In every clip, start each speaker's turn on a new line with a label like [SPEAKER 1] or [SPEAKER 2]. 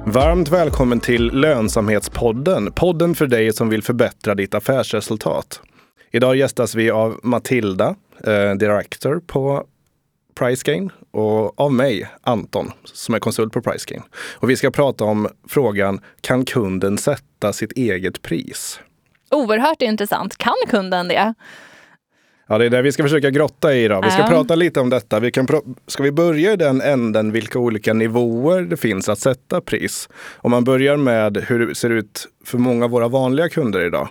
[SPEAKER 1] Varmt välkommen till Lönsamhetspodden. Podden för dig som vill förbättra ditt affärsresultat. Idag gästas vi av Matilda, director på Pricegain, och av mig, Anton, som är konsult på Pricegain. Och vi ska prata om frågan, kan kunden sätta sitt eget pris?
[SPEAKER 2] Oerhört intressant. Kan kunden det?
[SPEAKER 1] Ja, det är det vi ska försöka grotta i idag. Vi ska prata lite om detta. Ska vi börja i den änden vilka olika nivåer det finns att sätta pris? Om man börjar med hur det ser ut för många av våra vanliga kunder idag.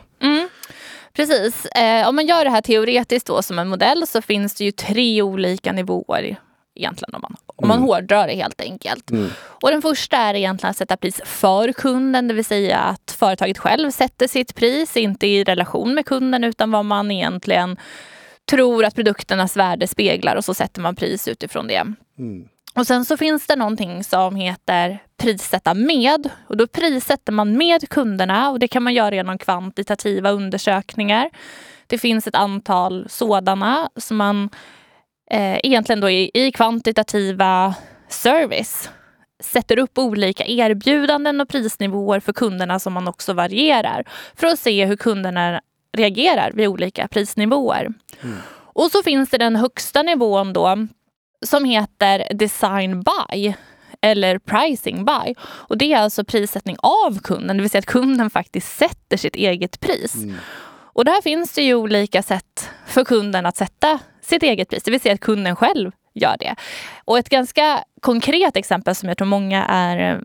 [SPEAKER 2] Precis. Om man gör det här teoretiskt då som en modell så finns det ju 3 olika nivåer egentligen om man hårdrar det helt enkelt. Och den första är egentligen att sätta pris för kunden, det vill säga att företaget själv sätter sitt pris, inte i relation med kunden utan vad man egentligen tror att produkternas värde speglar, och så sätter man pris utifrån det. Och sen så finns det någonting som heter prissätta med, och då prissätter man med kunderna, och det kan man göra genom kvantitativa undersökningar. Det finns ett antal sådana som man egentligen då i kvantitativa service sätter upp olika erbjudanden och prisnivåer för kunderna som man också varierar för att se hur kunderna reagerar vid olika prisnivåer. Och så finns det den högsta nivån då som heter design by eller pricing by. Och det är alltså prissättning av kunden, det vill säga att kunden faktiskt sätter sitt eget pris. Och där finns det ju olika sätt för kunden att sätta sitt eget pris, det vill säga att kunden själv gör det. Och ett ganska konkret exempel som jag tror många är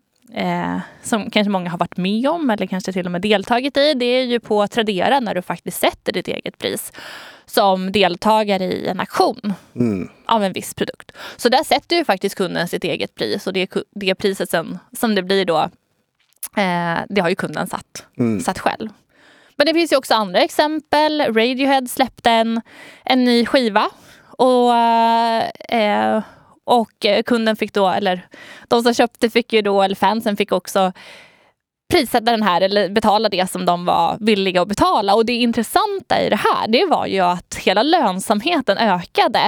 [SPEAKER 2] som kanske många har varit med om eller kanske till och med deltagit i, det är ju på Tradera när du faktiskt sätter ditt eget pris som deltagare i en auktion av en viss produkt. Så där sätter ju faktiskt kunden sitt eget pris, och det priset som det blir då, det har ju kunden satt själv. Men det finns ju också andra exempel. Radiohead släppte en ny skiva och kunden fick då, eller de som köpte fick ju då, eller fansen fick också prissätta den här eller betala det som de var villiga att betala. Och det intressanta i det här, det var ju att hela lönsamheten ökade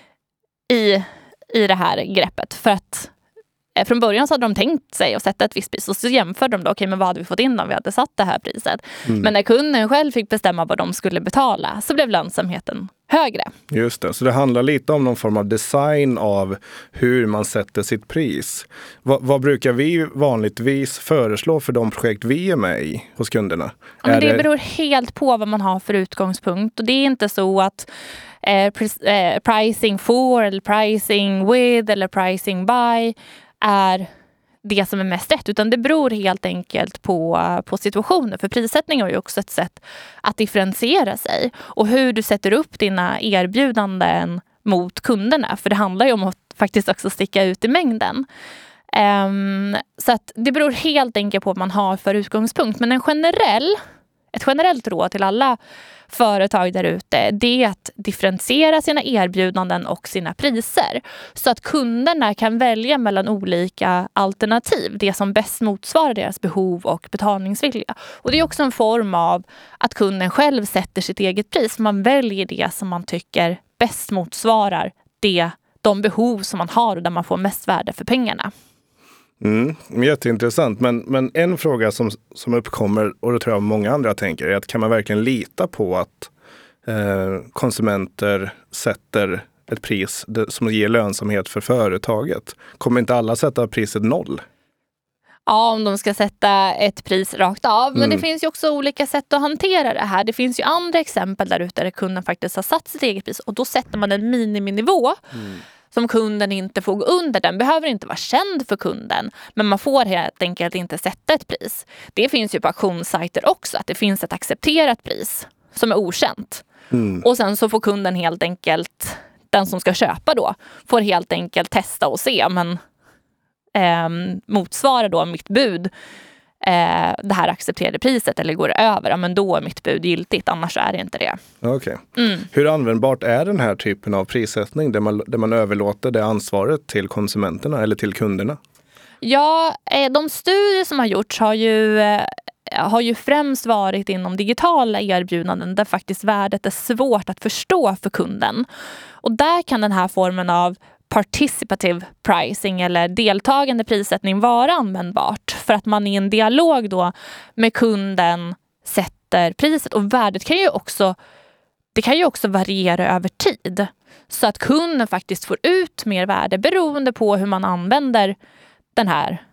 [SPEAKER 2] i det här greppet. För att från början så hade de tänkt sig att sätta ett visst pris, och så jämförde de då, okej, men vad hade vi fått in om vi hade satt det här priset? Men när kunden själv fick bestämma vad de skulle betala så blev lönsamheten högre. Just det,
[SPEAKER 1] så det handlar lite om någon form av design av hur man sätter sitt pris. Vad brukar vi vanligtvis föreslå för de projekt vi är med i hos kunderna?
[SPEAKER 2] Ja, men det beror helt på vad man har för utgångspunkt, och det är inte så att pricing for eller pricing with eller pricing by är det som är mest rätt, utan det beror helt enkelt på situationen. För prissättning är ju också ett sätt att differentiera sig och hur du sätter upp dina erbjudanden mot kunderna, för det handlar ju om att faktiskt också sticka ut i mängden. Så att det beror helt enkelt på vad man har för utgångspunkt, men ett generellt råd till alla företag där ute, det är att differentiera sina erbjudanden och sina priser så att kunderna kan välja mellan olika alternativ, det som bäst motsvarar deras behov och betalningsvilja. Och det är också en form av att kunden själv sätter sitt eget pris. Man väljer det som man tycker bäst motsvarar de behov som man har och där man får mest värde för pengarna.
[SPEAKER 1] Jätteintressant, men en fråga som uppkommer, och det tror jag många andra tänker, är att kan man verkligen lita på att konsumenter sätter ett pris som ger lönsamhet för företaget? Kommer inte alla sätta priset 0?
[SPEAKER 2] Ja, om de ska sätta ett pris rakt av. Men det finns ju också olika sätt att hantera det här. Det finns ju andra exempel där ute där kunden faktiskt har satt sitt eget pris, och då sätter man en miniminivå som kunden inte får gå under. Den behöver inte vara känd för kunden, men man får helt enkelt inte sätta ett pris. Det finns ju på auktionssajter också, att det finns ett accepterat pris som är okänt. Och sen så får kunden helt enkelt, den som ska köpa då, får helt enkelt testa och se, men motsvarar då mitt bud det här accepterade priset eller går det över, ja, men då är mitt bud giltigt, annars är det inte det.
[SPEAKER 1] Okej. Hur användbart är den här typen av prissättning där man överlåter det ansvaret till konsumenterna eller till kunderna?
[SPEAKER 2] Ja, de studier som har gjorts har ju främst varit inom digitala erbjudanden där faktiskt värdet är svårt att förstå för kunden. Och där kan den här formen av participative pricing eller deltagande prissättning vara användbart, för att man i en dialog då med kunden sätter priset. Och värdet kan ju också variera över tid, så att kunden faktiskt får ut mer värde beroende på hur man använder den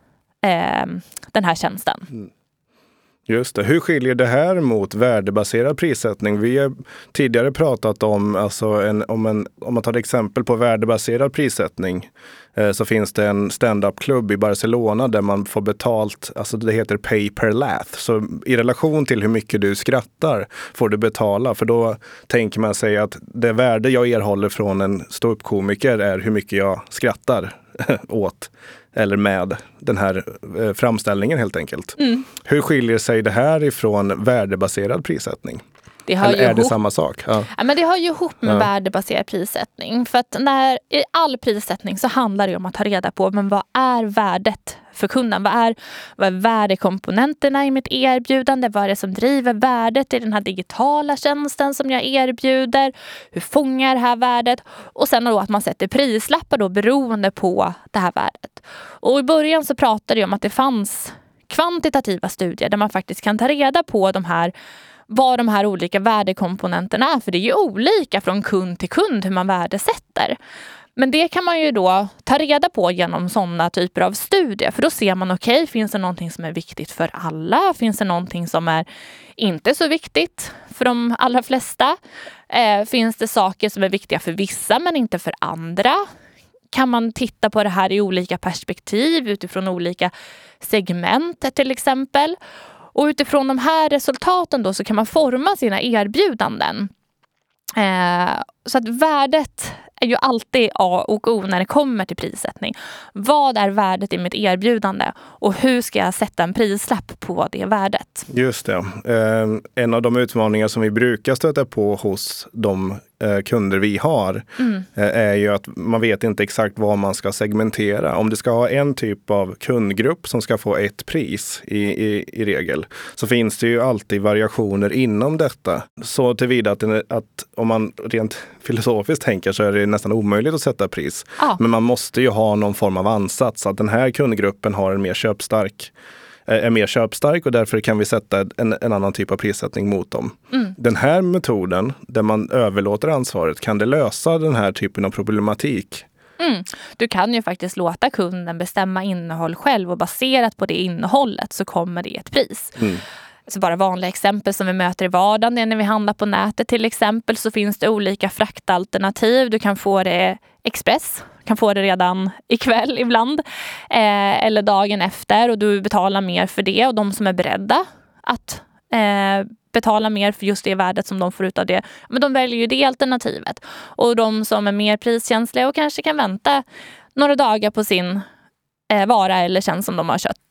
[SPEAKER 2] här tjänsten.
[SPEAKER 1] Just det. Hur skiljer det här mot värdebaserad prissättning? Vi har tidigare pratat om, om man tar ett exempel på värdebaserad prissättning, så finns det en stand-up-klubb i Barcelona där man får betalt, alltså det heter pay per laugh. Så i relation till hur mycket du skrattar får du betala, för då tänker man sig att det värde jag erhåller från en ståuppkomiker är hur mycket jag skrattar åt eller med den här framställningen helt enkelt. Hur skiljer sig det här ifrån värdebaserad prissättning? Eller är det samma sak?
[SPEAKER 2] Ja, men det hör ju ihop med värdebaserad prissättning. För att i all prissättning så handlar det om att ta reda på, men vad är värdet för kunden? Vad är värdekomponenterna i mitt erbjudande? Vad är det som driver värdet i den här digitala tjänsten som jag erbjuder? Hur fångar det här värdet? Och sen då att man sätter prislappar då beroende på det här värdet. Och i början så pratade jag om att det fanns kvantitativa studier där man faktiskt kan ta reda på vad de här olika värdekomponenterna är. För det är ju olika från kund till kund hur man värdesätter. Men det kan man ju då ta reda på genom sådana typer av studier. För då ser man, okej, finns det någonting som är viktigt för alla? Finns det någonting som är inte så viktigt för de allra flesta? Finns det saker som är viktiga för vissa men inte för andra? Kan man titta på det här i olika perspektiv utifrån olika segment till exempel? Och utifrån de här resultaten då så kan man forma sina erbjudanden. Så att värdet är ju alltid A och O när det kommer till prissättning. Vad är värdet i mitt erbjudande? Och hur ska jag sätta en prislapp på det värdet?
[SPEAKER 1] Just det. En av de utmaningar som vi brukar stöta på hos de kunder vi har är ju att man vet inte exakt vad man ska segmentera. Om du ska ha en typ av kundgrupp som ska få ett pris i regel, så finns det ju alltid variationer inom detta. Så tillvida att om man rent filosofiskt tänker så är det nästan omöjligt att sätta pris. Men man måste ju ha någon form av ansats att den här kundgruppen är mer köpstark och därför kan vi sätta en annan typ av prissättning mot dem. Den här metoden där man överlåter ansvaret, kan det lösa den här typen av problematik?
[SPEAKER 2] Du kan ju faktiskt låta kunden bestämma innehåll själv och baserat på det innehållet så kommer det ett pris. Så bara vanliga exempel som vi möter i vardagen, det är när vi handlar på nätet till exempel, så finns det olika fraktalternativ. Du kan få det express, kan få det redan ikväll ibland eller dagen efter, och du betalar mer för det, och de som är beredda att betala mer för just det värdet som de får ut av det, men de väljer ju det alternativet. Och de som är mer priskänsliga och kanske kan vänta några dagar på sin vara eller tjänst som de har köpt,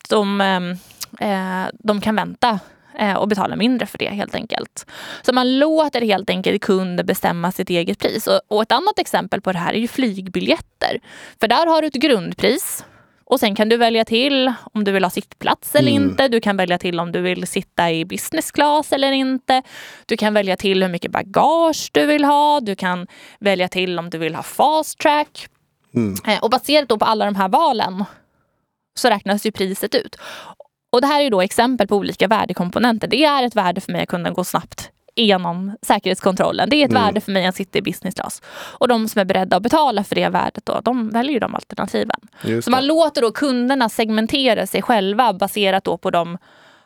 [SPEAKER 2] de kan vänta och betala mindre för det helt enkelt. Så man låter helt enkelt kunden bestämma sitt eget pris. Och ett annat exempel på det här är ju flygbiljetter. För där har du ett grundpris och sen kan du välja till om du vill ha sittplats eller inte. Du kan välja till om du vill sitta i business class eller inte. Du kan välja till hur mycket bagage du vill ha. Du kan välja till om du vill ha fast track. Och baserat då på alla de här valen så räknas ju priset ut. Och det här är ju då exempel på olika värdekomponenter. Det är ett värde för mig att kunna gå snabbt igenom säkerhetskontrollen. Det är ett värde för mig att sitta i business class. Och de som är beredda att betala för det värdet då, de väljer ju de alternativen. Så man låter då kunderna segmentera sig själva baserat då på de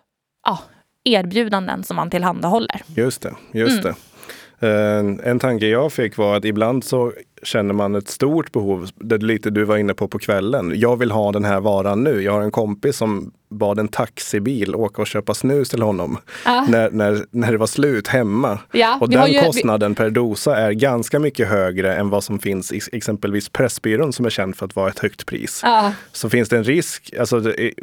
[SPEAKER 2] erbjudanden som man tillhandahåller.
[SPEAKER 1] Just det. En tanke jag fick var att ibland så känner man ett stort behov, det lite du var inne på kvällen. Jag vill ha den här varan nu. Jag har en kompis som bad en taxibil åka och köpa snus till honom när det var slut hemma. Och den kostnaden per dosa är ganska mycket högre än vad som finns i exempelvis Pressbyrån som är känd för att vara ett högt pris. Så finns det en risk, alltså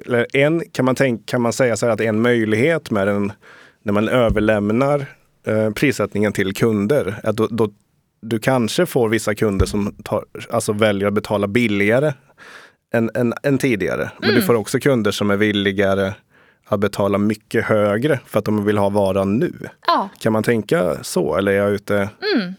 [SPEAKER 1] kan man säga så här att det är en möjlighet med när man överlämnar prissättningen till kunder, att då du kanske får vissa kunder som väljer att betala billigare än tidigare. Men du får också kunder som är villigare att betala mycket högre för att de vill ha varan nu. Kan man tänka så, eller är jag ute?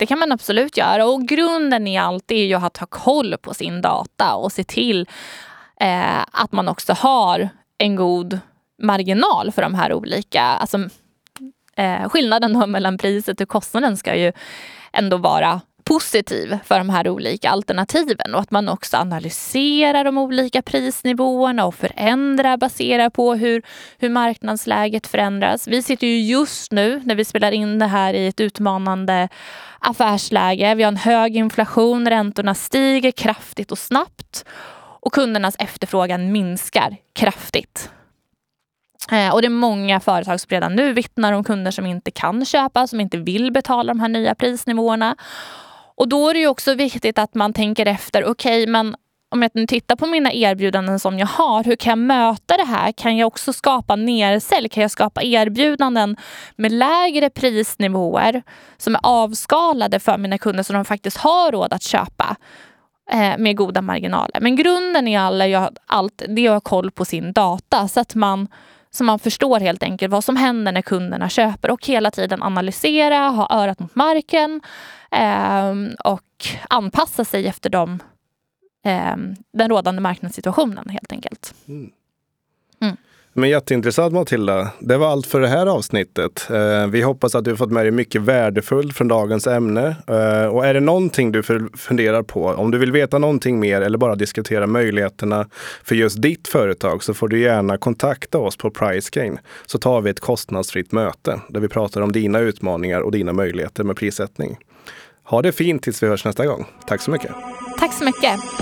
[SPEAKER 2] Det kan man absolut göra, och grunden i allt är ju att ha koll på sin data och se till att man också har en god marginal för de här olika, alltså skillnaden då mellan priset och kostnaden ska ju ändå vara positiv för de här olika alternativen, och att man också analyserar de olika prisnivåerna och förändrar baserat på hur marknadsläget förändras. Vi sitter ju just nu när vi spelar in det här i ett utmanande affärsläge. Vi har en hög inflation, räntorna stiger kraftigt och snabbt och kundernas efterfrågan minskar kraftigt. Och det är många företag som redan nu vittnar om kunder som inte kan köpa, som inte vill betala de här nya prisnivåerna. Och då är det ju också viktigt att man tänker efter, okej, men om jag nu tittar på mina erbjudanden som jag har, hur kan jag möta det här? Kan jag också skapa nersälj? Kan jag skapa erbjudanden med lägre prisnivåer som är avskalade för mina kunder så de faktiskt har råd att köpa med goda marginaler? Men grunden i allt det är att ha koll på sin data så man förstår helt enkelt vad som händer när kunderna köper, och hela tiden analysera, ha örat mot marken och anpassa sig efter den rådande marknadssituationen helt enkelt.
[SPEAKER 1] Men jätteintressant, Matilda. Det var allt för det här avsnittet. Vi hoppas att du fått med dig mycket värdefullt från dagens ämne. Och är det någonting du funderar på, om du vill veta någonting mer eller bara diskutera möjligheterna för just ditt företag, så får du gärna kontakta oss på Pricegain, så tar vi ett kostnadsfritt möte där vi pratar om dina utmaningar och dina möjligheter med prissättning. Ha det fint tills vi hörs nästa gång. Tack så mycket.
[SPEAKER 2] Tack så mycket.